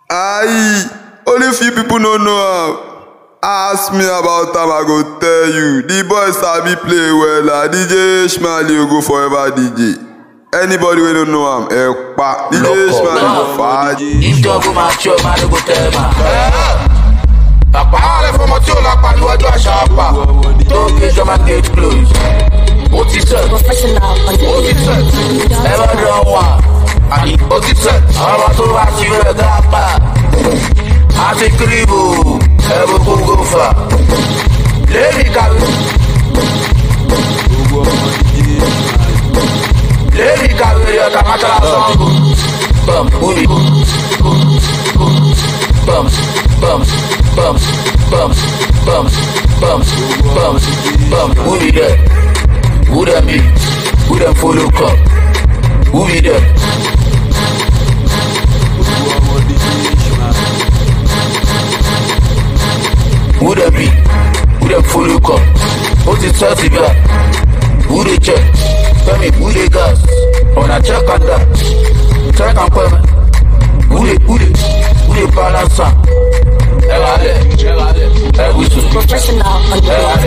Aye, only few people don't know am. Ask me about am, I go tell you. The boy sabi play well. DJ Ishmael you go forever DJ. Anybody wey don't know am, Ekpa. DJ Ishmael go far. If you go match your man, go tell man. La parole for my tool, la parole do a chapa. Don't get your man get close. What is that? What is that? Never done one. What is that? I'm about to watch you a grappa. I take Kribo. Ever go far. Let me go. Let me go. You're the matter of song. Bum, booty. Bum, bum, bum, bum, bum, bum, bum, bum. Who be there? Who them be? Who them follow up? Who be there? Who them be? Who them follow up? What's it 30 back? Who they check? Tell me who they gas? On a check on that. Check and payment. Who they balance on? Professional on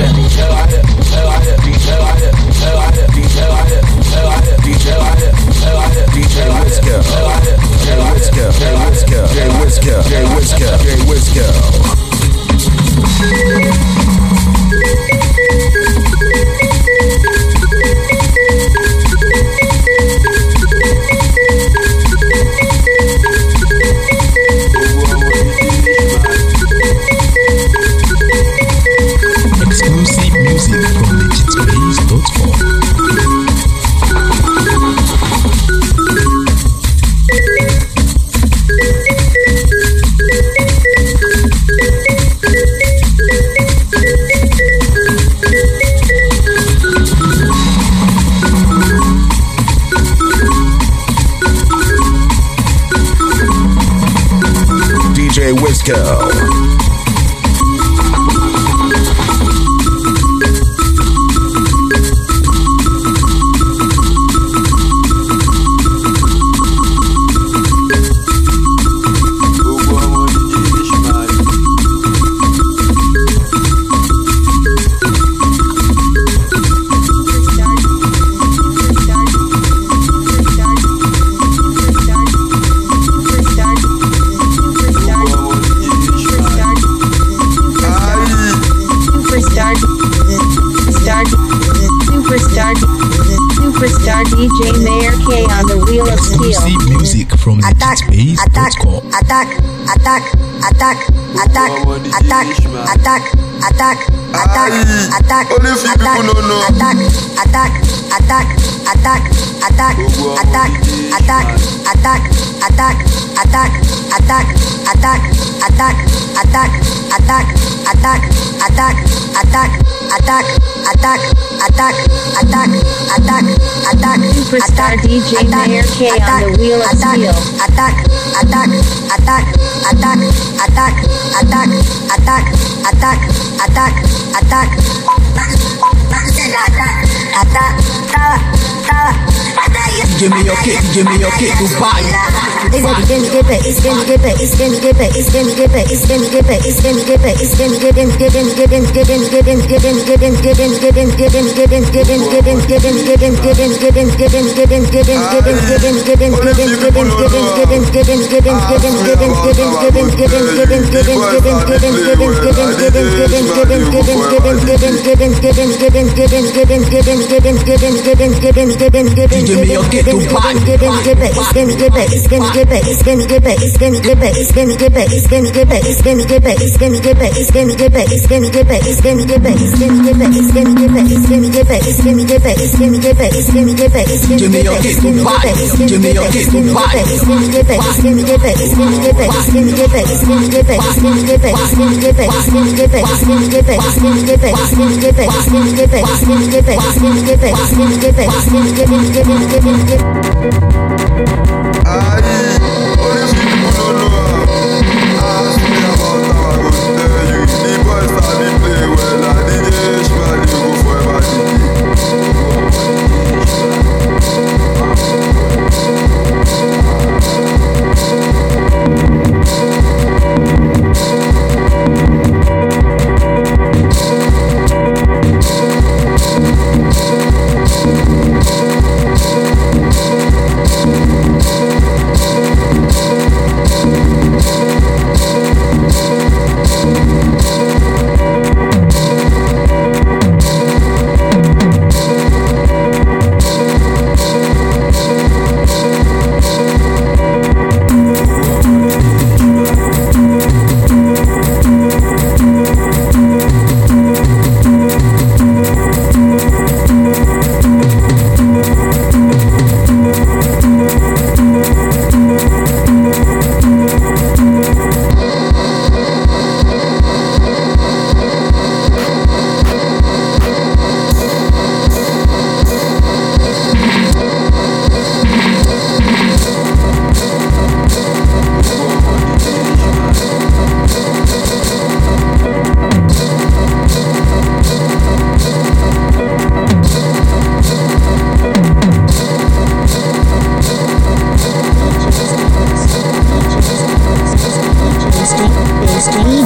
Exclusive music from legitbase.com. DJ Wisco. Superstar DJ Mayor K on the wheel of steel. Exclusive music from legitbase.com. Attack. Only few people don't know. Superstar DJ Mayor K on the wheel of steel. Give me your kick, Dubai.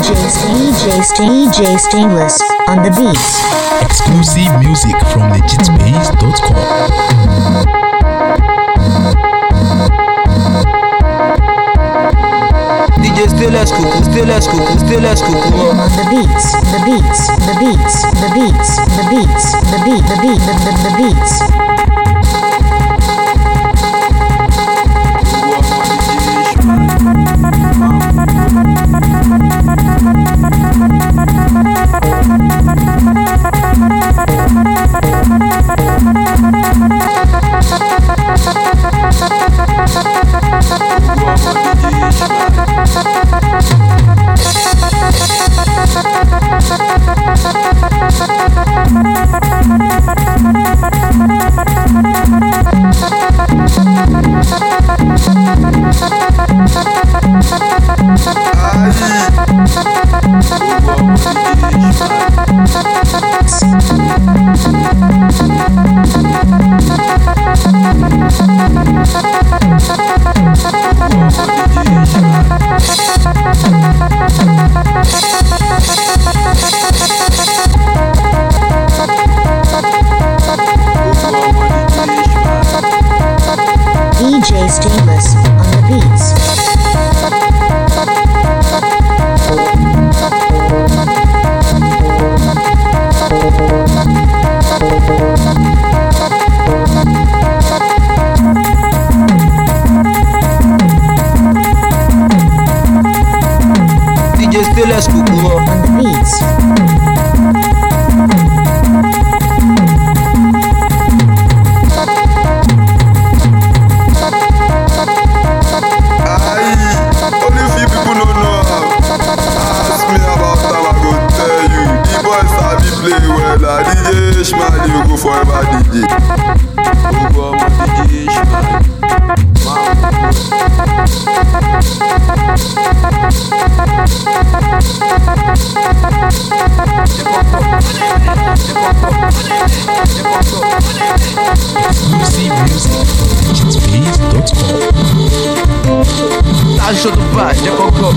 DJ Stainless on the beats. Exclusive music from legitbase.com. DJ Stainless Kuku on the beats, the beats, the beats, the beats, the beats, the beat, the beat, the beats. DJ Stainless on the beats. DJ Stainless Kuku on the beats. DJ Shmali, you go forever DJ. DJ Exclusive music from legitbase.com. Tá show do pai, já colocou.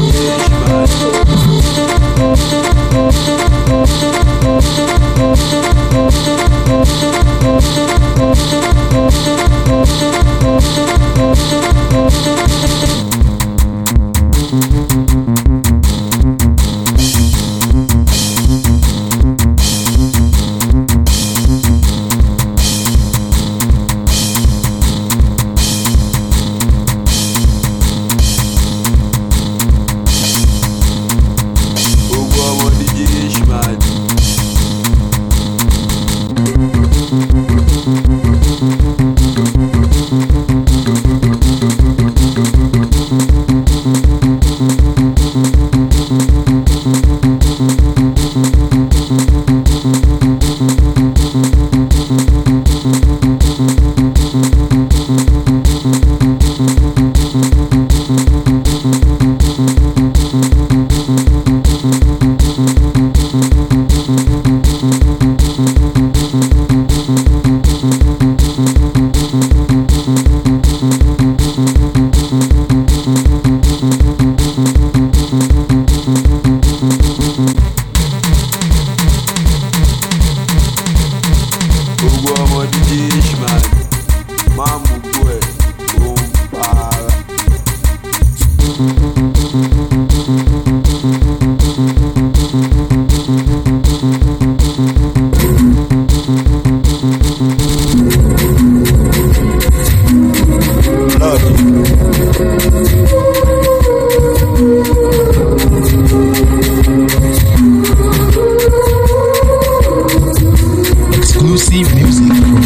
Exclusive music from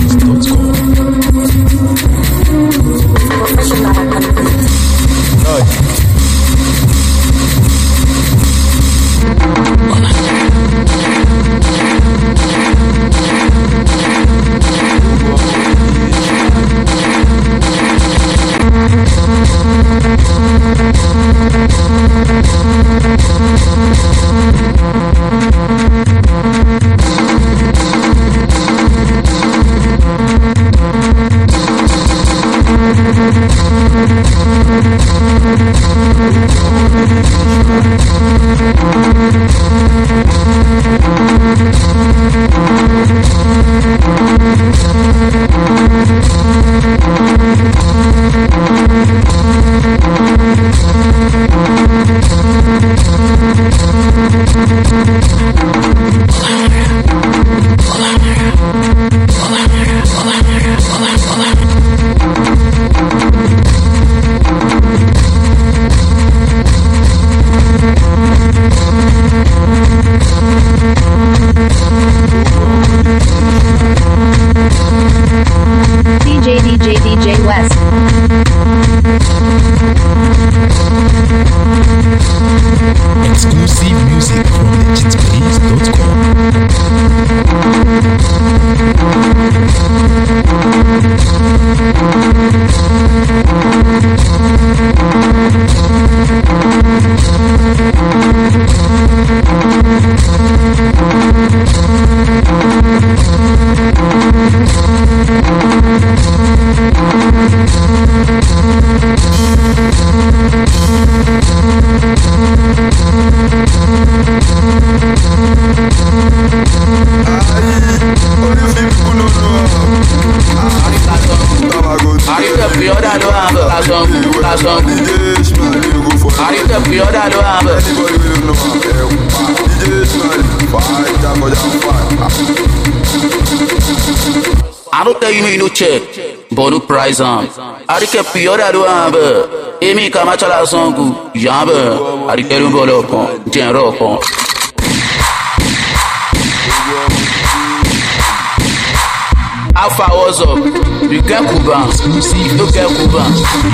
legitbase.com. DJ West. Exclusive music from I don't tell you no check, but no price on. I don't pior that do have. Emi kamachala songu, yambe. I don't tell you bolo pon, general pon. Alpha was up. You get Kuban. You get Kuban.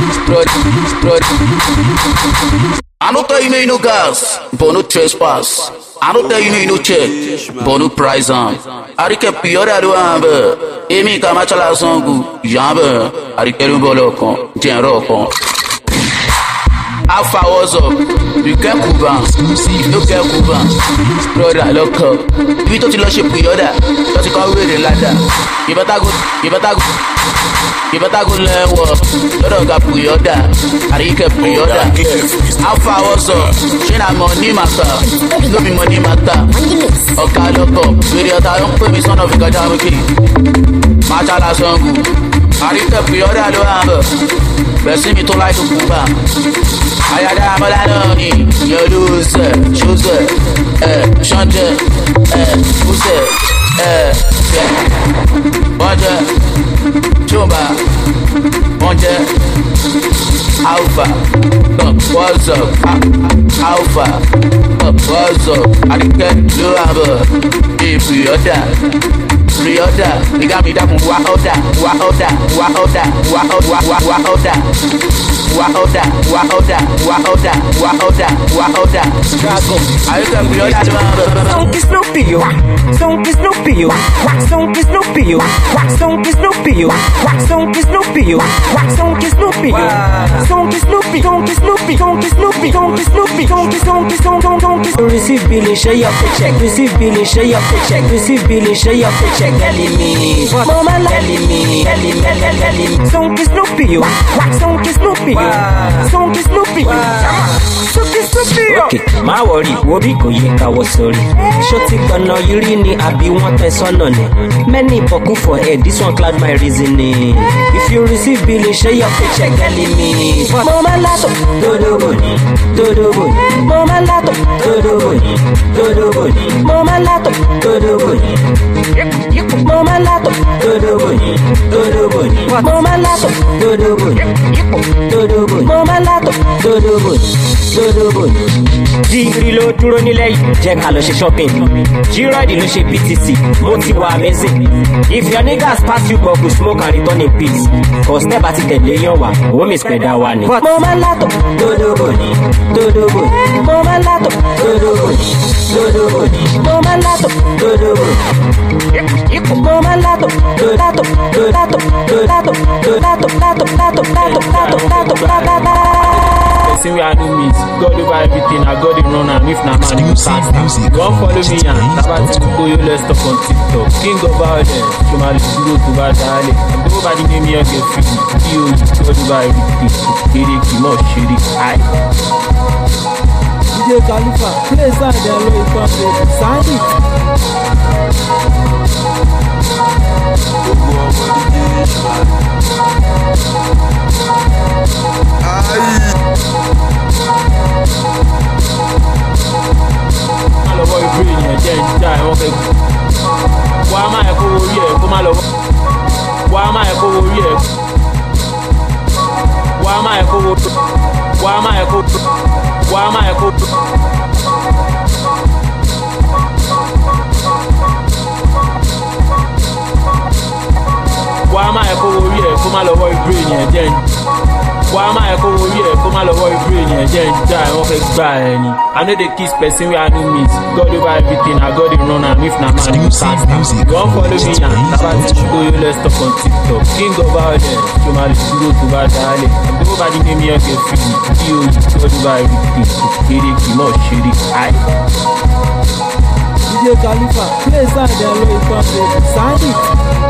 I don't tell you no gas, but no trespass. I don't tell you no check, but no price on. I don't pior that do have. Emi kamachala songu, yambe. I don't tell you bolo pon, general pon. Alpha was up. You get Kuban. You get Kuban. Brother, look up. If you don't love shit with your dad, just go with it like that. You better go learn what. You don't got with your dad. And you can put your dad. Alpha was up. She not money matter. No be money matter. Okay, look up. With your dad, don't put me son of a goddamn kid. Machala songu. I can put your dad. Blessing me to like to Kuban. I got that money, you lose it, choose it, shunt it, who's it, budget, chumba, budget, alpha, what's up, alpha, what's up, I can't do if you're that. Rioda, you got me that wahoda. Struggle. I can be on that. Don't get Snoopy, yo. Don't get Snoopy, yo. Don't get Snoopy, yo. Don't get Snoopy, yo. Don't get Snoopy, yo. Don't get Snoopy, yo. Don't get Snoopy, don't get Snoopy, don't get Snoopy, don't get Snoopy, don't get. Receive Billy, share your paycheck. Receive Billy, share your paycheck. Receive Billy, share your paycheck. Telling me, mama, telling me. Don't get Snoopy, yo. Don't get Snoopy, yo. Don't get Snoopy, yo. Okay, má worry, wo bí kò yẹ ká wọ sórí. Ṣó ti gbọ̀nà yìí rí ni àbí wọ́n tẹ sọ́nà ni? Many boku for head, this one cloud my reasoning. If you receive bill, share your paycheck, telling me. Mama lato, dodo boni. Mama lato, dodo boni. Mama lato, dodo boni. Mama lato, dodo boni. Mama lato, dodo boni. Mama lato, dodo boni. Jírí ló dúró nílẹ̀ yìí, jẹ́ ká lọ ṣe shopping. G-Ride ló ṣe BTC, mo ti wà amazing. If your niggas pass you bubble, smoke and return in peace. Cause never ti tẹ̀lé yan wa, owó mi spẹ̀dá wa ni. Mo máa látò, dodo boni. Mo máa látò, dodo boni. Mo máa látò, dodo boni. Mo máa látò, Person we are no miss. God over everything, I got it run am. If na man, you can't Music go from follow me and Tabati go you let's talk on TikTok. King of violence, Shomali Duro to Badale. Nobody name me get free. You God over everything. Kiriki mo shiri. Aye. DJ Khalifa, play side there, low come baby. Sign it. Lọ́wọ́ ìbú ènìyàn jẹ́ ìjà ẹ̀wọ̀n fẹ́ gbù. Wà á máa ẹ̀kọ́ orí ẹ̀ kó má lọ́wọ́. Wà á máa ẹ̀kọ́ orí ẹ̀. Wà á máa ẹ̀kọ́ orí. Wà á máa ẹ̀kọ́. Wà á máa ẹ̀kọ́. Wà á máa ẹ̀kọ́ orí ẹ̀ kó má lọ́wọ́ ìbú ènìyàn jẹ́ ìjà. Wà á máa ẹ̀kọ́ orí ẹ̀ kó má lọ́wọ́ ìbú ènìyàn jẹ́ ìjà ẹ̀wọ̀n fẹ́ gbà ẹ̀ ni. I know they kiss person where I no miss. God over everything, I got it run am. If na man, you can't music. go follow me and Tabati go you let's talk on TikTok. King of violence, Shomali Duro to Badale. Nobody name me get free. You God over everything. Kiriki mo shiri. Aye. DJ Khalifa, play side there, low come baby. Sign it.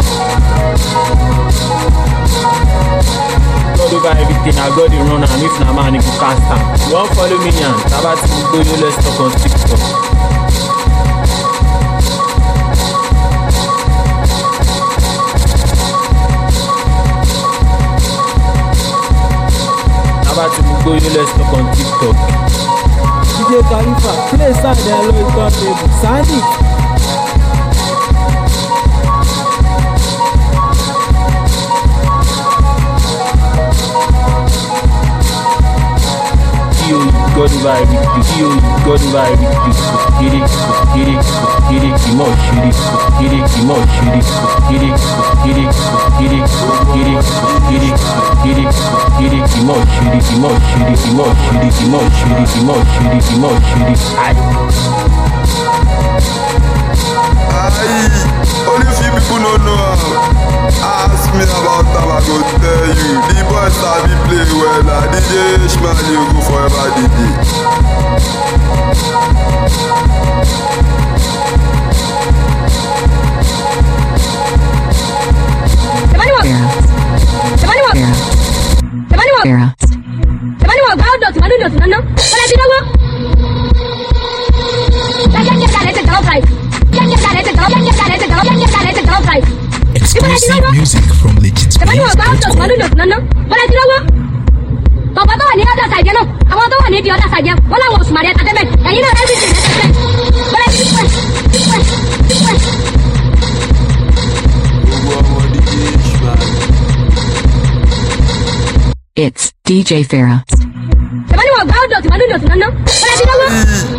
God over everything, I got it run am. If na man, you can't stand. Go follow me and Tabati go you let's talk on TikTok. Tabati go you let's talk on TikTok. DJ Khalifa, play side there, low come baby. Sign it. God over everything. God over everything. Kiriki mo shiri. Kiriki mo shiri. Kiriki mo shiri. Aye. Only few people don't know how. Ask me about them, I go tell you. The boys sabi play well, DJ Ishmael, you go forever DJ. Exclusive music from legitbase.com. Bàbá tó wà ní ọ̀dọ̀ ṣàjẹ́ náà, àwọn tó wà ní ibi ọ̀dọ̀ ṣàjẹ́, wọ́n láwọn oṣù màrí ẹ̀tàtẹ́mẹ̀, ẹ̀yìn náà rẹ́sì ṣe bẹ́rẹ̀ sí pẹ̀. It's DJ Farah. Ṣèbáni wọ̀ gbá ọ̀dọ̀ tìmọ́dún ìdọ̀tí náà, bẹ́rẹ̀ sí lọ́wọ́.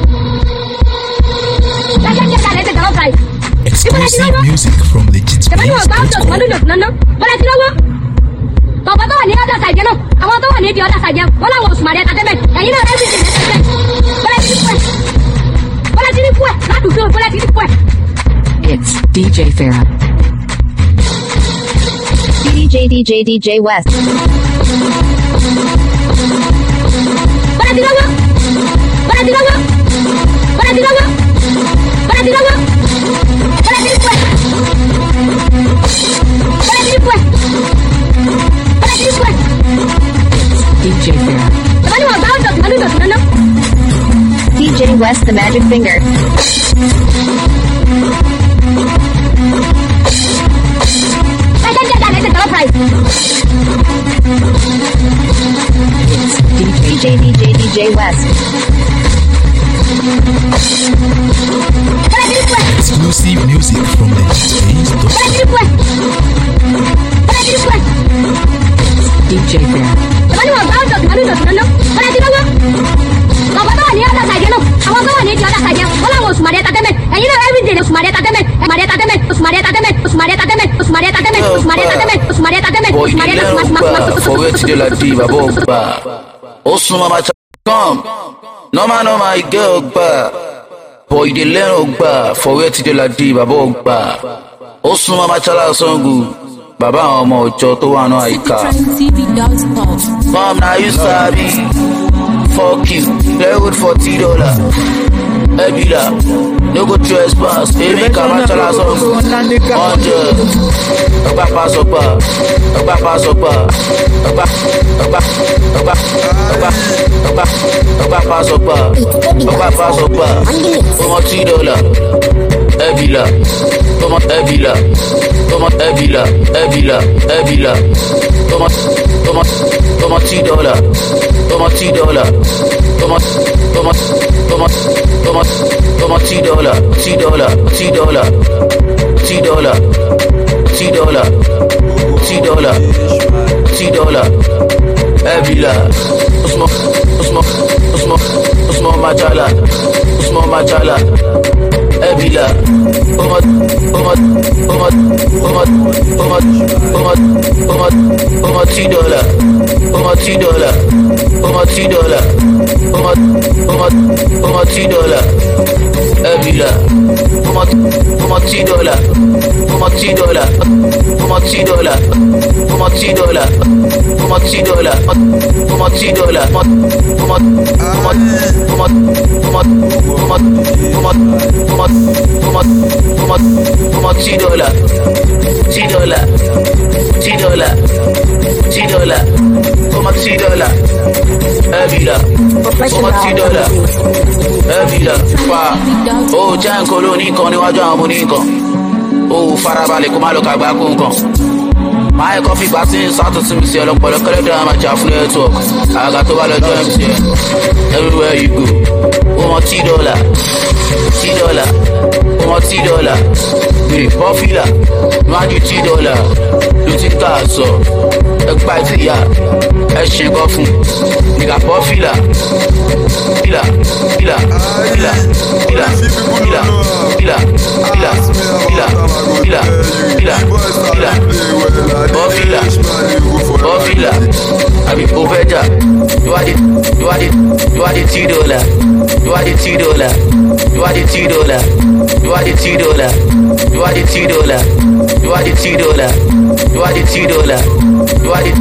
Exclusive music from legitbase.com. Bàbá tó wà ní ọ̀dọ̀ ṣàjẹ́ náà, àwọn tó wà ní ibi ọ̀dọ̀ ṣàjẹ́, wọ́n láwọn oṣù màrí ẹ̀tàtẹ́mẹ̀, ẹ̀yìn náà rẹ́sì ṣe bẹ́rẹ̀ sí pẹ̀. It's DJ Farah. DJ West. DJ Farah. DJ West, the magic finger. DJ West. Exclusive music from legitbase.com. DJ Farah. Normal, I go back. Boy, the little bar, for where to la diva, bogba. Osuma Machala Songu, Baba Omo, Choto, Aika. From now you sabi. fuck you. Plywood $40. Ebila, no go trespass. Baby, come and tell us off. 100. Papa sopa. $40. Ebila. Usmo Machala. Ebila. Oh, Jan Coloni con níwájú àwọn oníkan. Oh, farabalẹ̀ kó má lọ kàgbá kó nǹkan. Máa kọ́ fi gbà sí sátọ̀ sí mi sí ọlọ́pọ̀lọ́ kẹ́lẹ́dọ̀ àmà jà fún network. Àgà tó bá lọ́jọ́ MTN. Everywhere you go. Ó mọ $10. Ó mọ $10. Bèrè pọ́fìlà. Níwájú $10. Ló ti ká sọ. Ẹgbà ìtìyà. Ẹ ṣe nǹkan fún. Ìgbà pọ́fìlà. Pila. Bofila. I be Poveda. You are the $10. You are the $10. You are the $10. You are the $10. You are the $10. You are the $10. You are the $10. You are the $10. You are the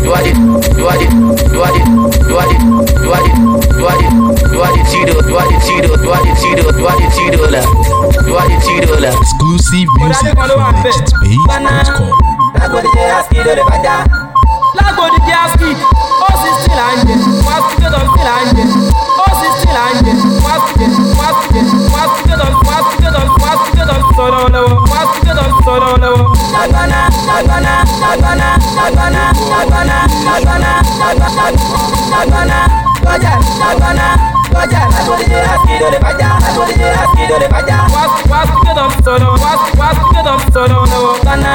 Exclusive music from legitbase.com. Lago DJ Aski do the bada. Lago DJ Aski. Oh, si still anje. Waski do still anje. Oh, si still anje. Waski do solo lo. Waski do solo lo. Lagana. Goja. Lago DJ Aski do the bada. Waski do solo lo. Gana.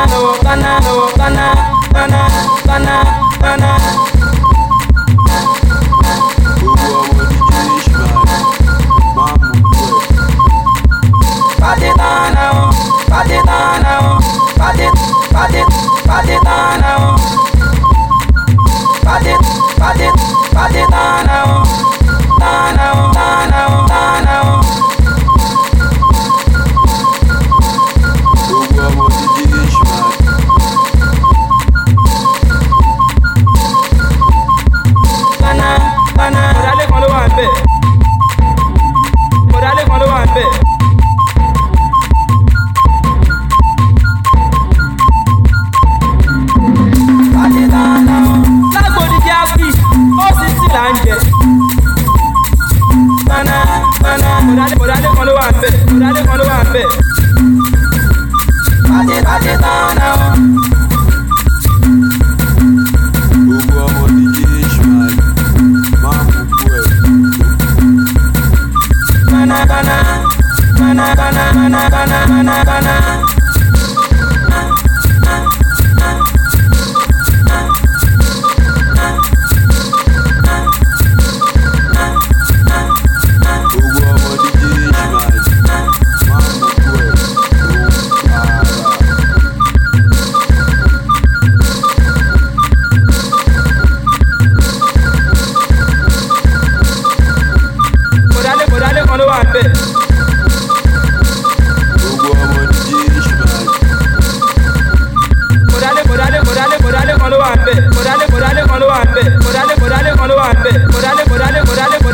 Modale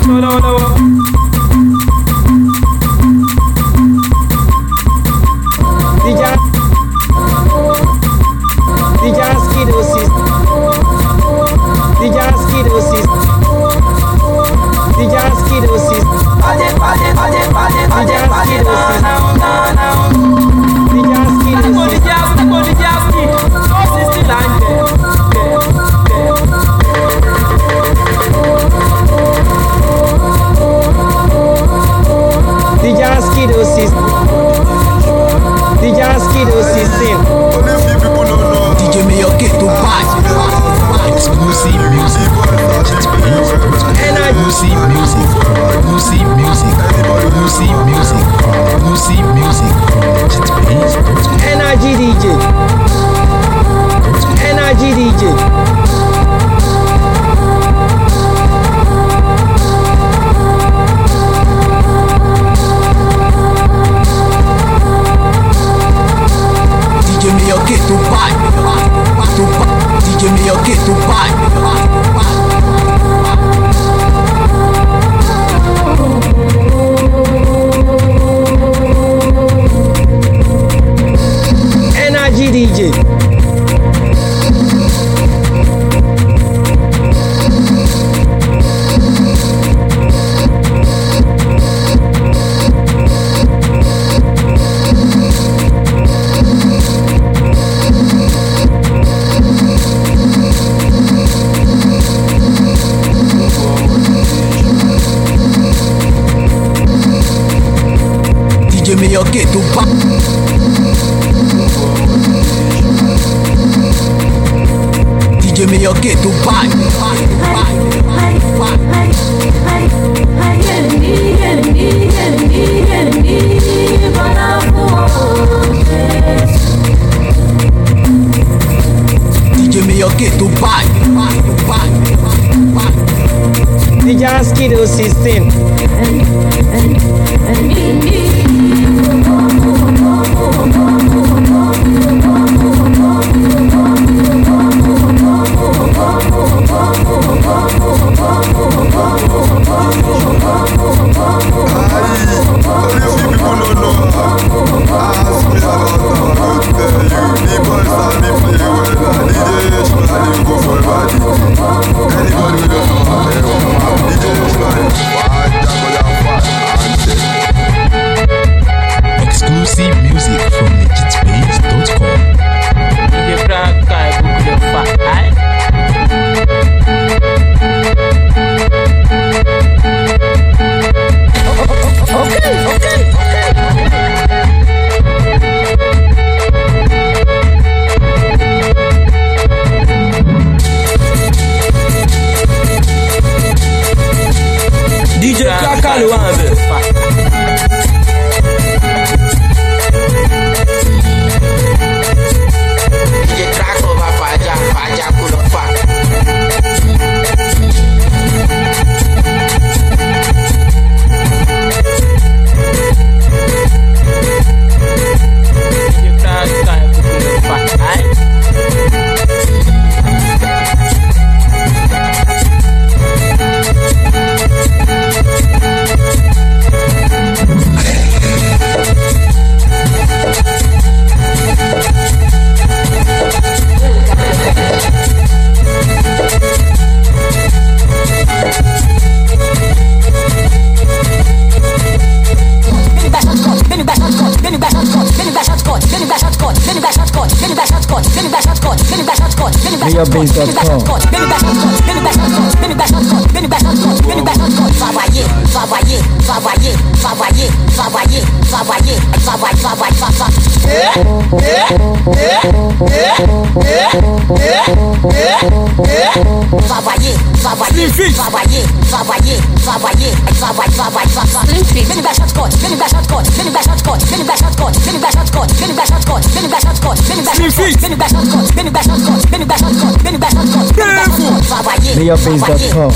MayorBase.com.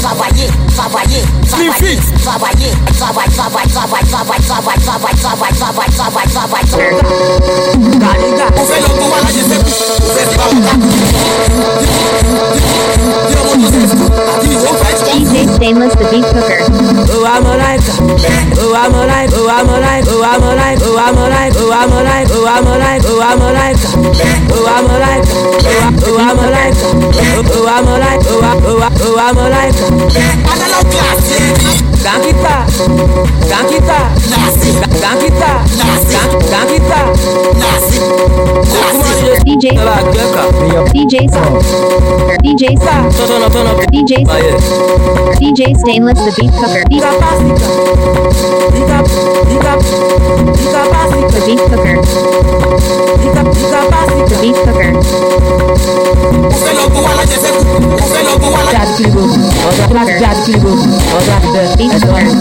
DJ Stainless the beat cooker. Oh, I'm a like, oh, I'm a like, oh, I'm a like, oh, I'm a like, oh, I'm a like, oh, I'm a like, oh, I'm a like, oh, I'm a like, oh, I'm a like, oh, I'm a like, oh, I'm a like, oh, I'm a like. Analog classic. Gankita, Gankita, Gankita, Gankita, DJ DJ Song DJ Song DJ DJ Stainless the beat cooker. The beat cooker. The beat cooker. Beat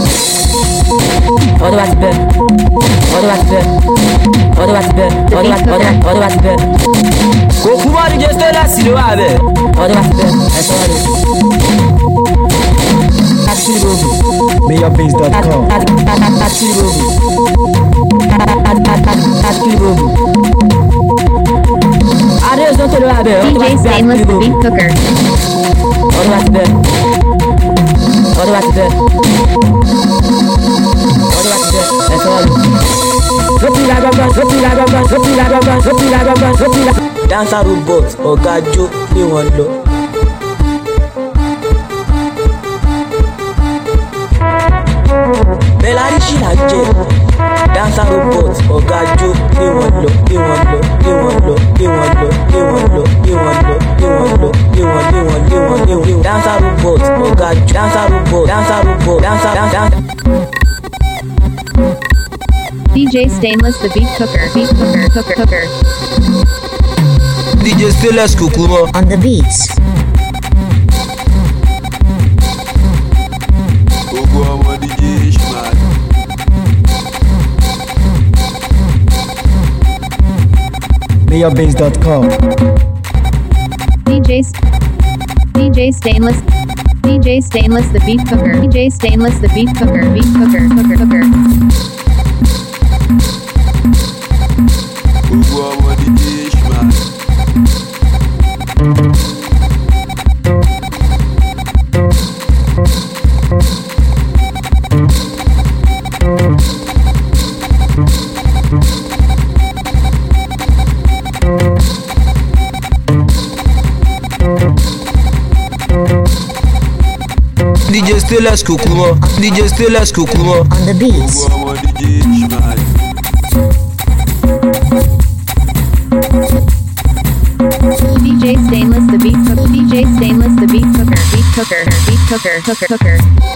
MayorBase.com. DJ Stainless the beat cooker. Dancer robot, ọ̀gá jó lé wọn lọ. Bẹ́lárí ṣì là jẹ́. Dancer robot, ọ̀gá jó lé wọn lọ, lé wọn lọ, lé wọn lọ, lé wọn lọ, lé wọn lọ, lé wọn lọ, lé wọn lọ, lé wọn, lé wọn, lé wọn, lé wọn. Dancer robot, ọ̀gá jó. Dancer robot, dancer robot, dancer. DJ Stainless the beat cooker. Beat cooker. DJ Stainless Kukuro on the beats. MayorBase.com. DJ Stainless the beat cooker. DJ Stainless the beat cooker. Beat cooker. DJ Stainless Kukuro. DJ Stainless Kukuro on the beats. DJ Stainless the beat cooker. DJ Stainless the beat cooker. Beat cooker. Beat cooker.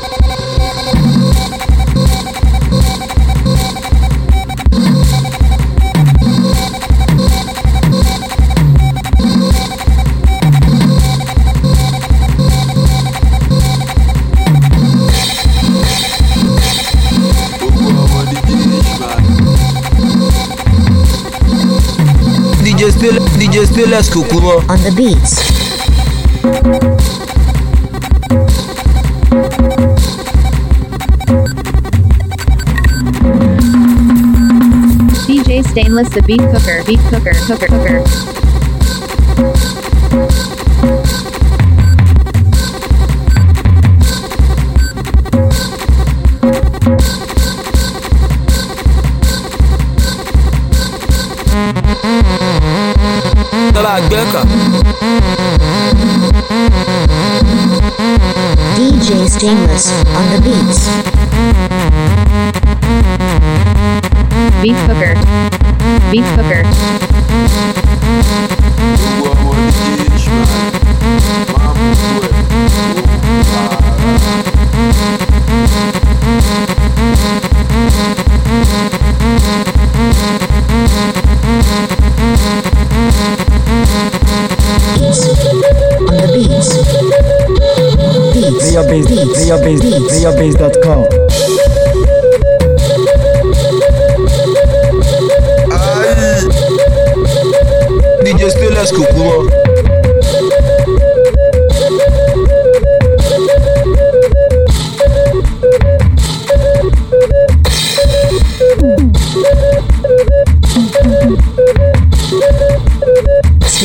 DJ Stainless Kukuro on the beats. DJ Stainless the beat cooker. Beat cooker. DJ Stainless on the beats. Beat cooker. On the beats. MayorBase.com. DJ Stainless Kukuro.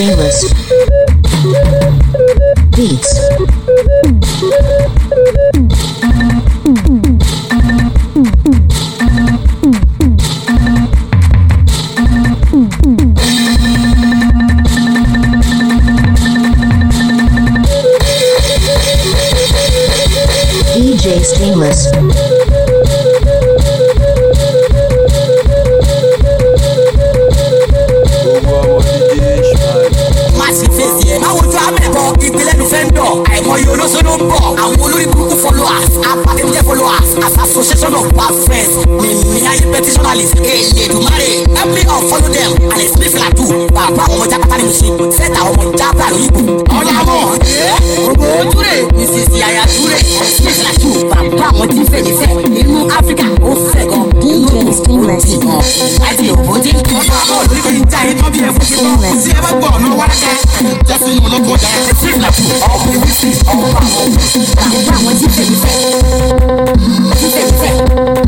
Stainless Beats. DJ Stainless. Àwọn ojú abẹ́kọ̀ ìpínlẹ̀ ló fẹ́ ń dọ̀. Àìmọye olóṣèlú ń bọ̀. Àwọn olórí burúkú followers, apàtẹ́jẹ́ followers, as association of bad friends. Mímí ayé petitionalist, èlé dùmarè. Every of follow them and it's free flat too. Bàbá ọmọ jápátá ni mo ṣe, sẹ́tà ọmọ jápá lóyìnbó. Ọ̀làmọ̀ gbogbo ojúre, Mrs. Yaya Ture, free flat too. Bàbá ọmọ tí fẹ́ ní fẹ́ nínú Áfíríkà ó fẹ́ gan. DJ Stainless. Láti òbó tí ọ̀làmọ̀ lórí kò ní já ẹni tó bí ẹ fún ṣe tán. Kò sí ẹ bá gbọ́ ọ̀nà wárákẹ́. Jẹ́sí inú olóko jẹ́ free flat too. Ọ̀pọ̀ ìwísí ọ̀pọ̀ àwọn bàbá àwọn tí fẹ́ ní fẹ́. Tí fẹ́ ní fẹ́.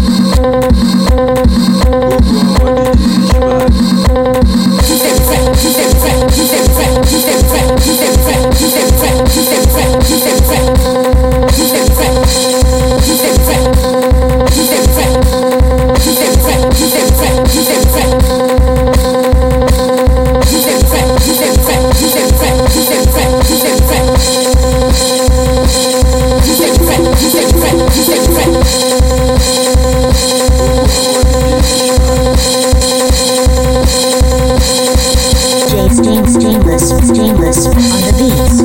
Stainless on the beats.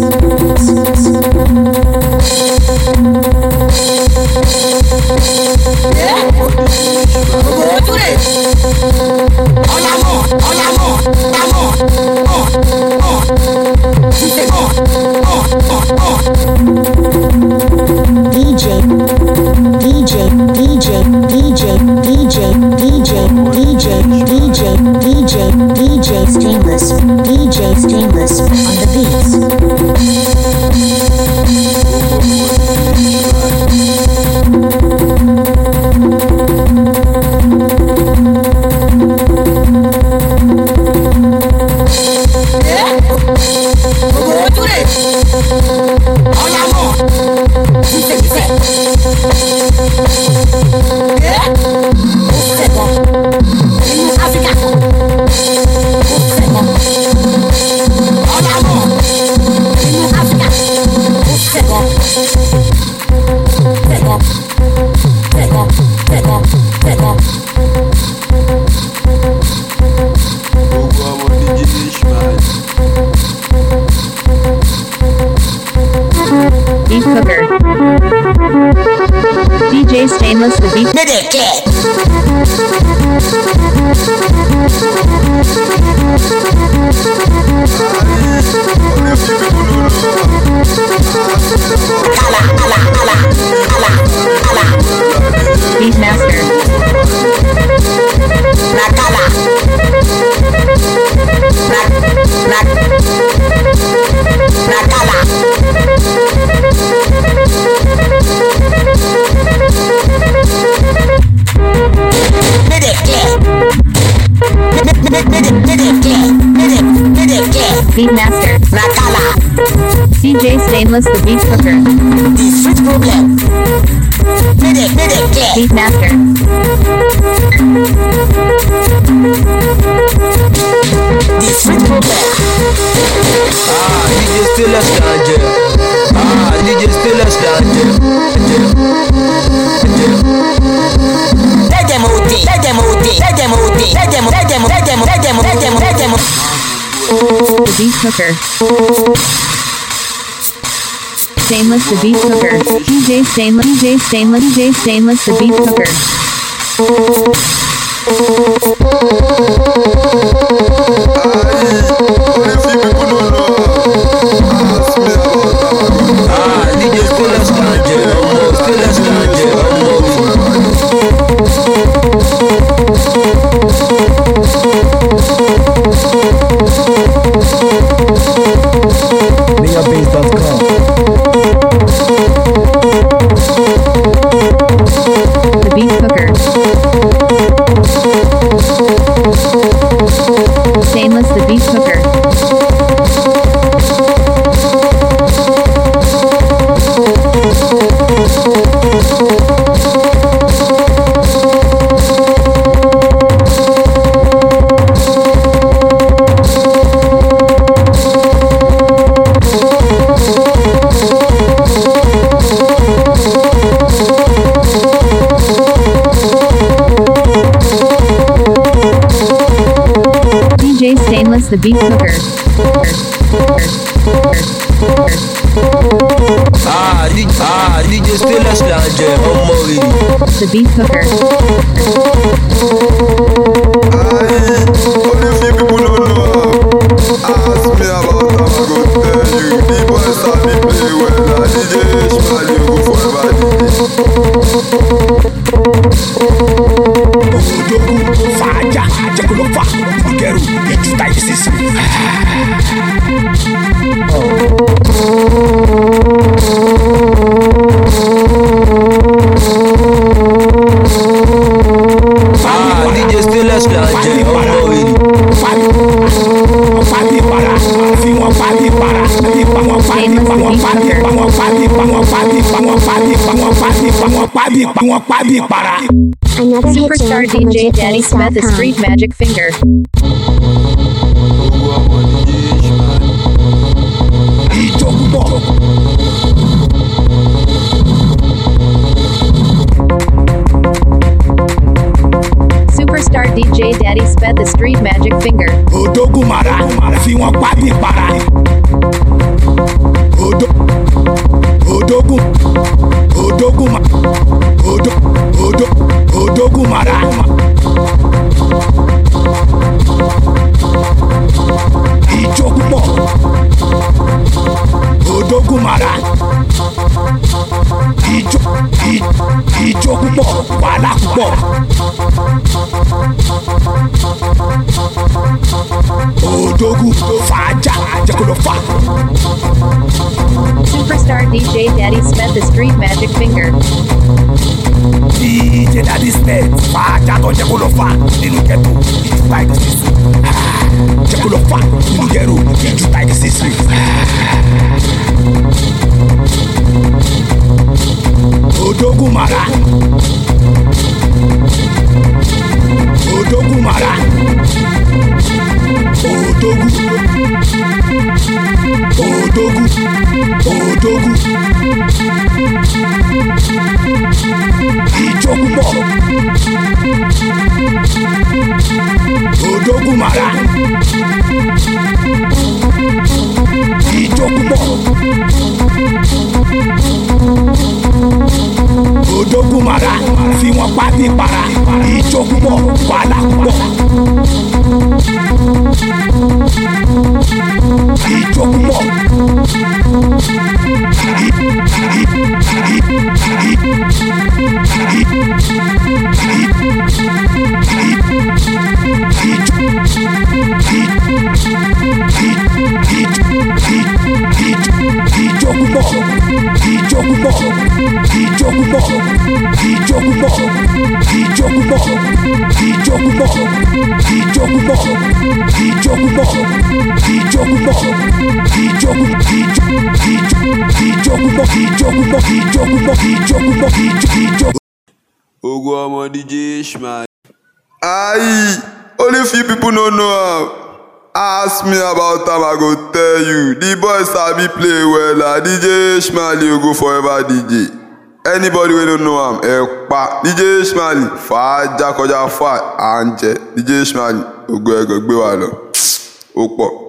DJ Stainless on the beats. Beat Cooker. DJ Stainless the beat. Beatmaster. Beatmaster. DJ Stainless the beat cooker. Beatmaster. DJ Stainless ganja. DJ Stainless ganja. The beat cooker. Stainless the beat cooker. DJ Stainless the beat cooker. DJ Stainless ganja. The beat cooker. Stainless, the beat cooker. DJ Stainless Lounge, the beat cooker. Only few people don't know. Ask me about them, I go tell you. The boys sabi play well, and DJ Shmali go forever Faja, Jekolofa, Bugeru, Ejuta Isisi. DJ Stainless Lounge, Superstar DJ Daddy Smith, a street magic finger. Superstar DJ Daddy Smith, the street magic finger. Superstar DJ Daddy Smith, the street magic finger. DJ Daddy Smith, Faja to Jekolofa, nínú ghetto, Ejuta Isisi. Jekolofa, nínú ghetto, Ejuta Isisi. Odogumara. Odogumara. Odogu. Odogu. Odogu. Ijogumo. Odogumara. Ijogumo. Odogumara. Fi wọn pa bí para. Ijogumo. Wàhálà pọ̀. Ijogumo. Ogo ọmọ DJ Shmali. Aye, only few people don't know am. Ask me about them, I go tell you. The boys sabi play well, and DJ Shmali go forever DJ. Anybody wey don't know am, pa DJ Shmali, Faja kọjá fa, Anje, DJ Shmali, Ogo ẹ̀gọ́ gbé wa lọ. Ó pọ̀.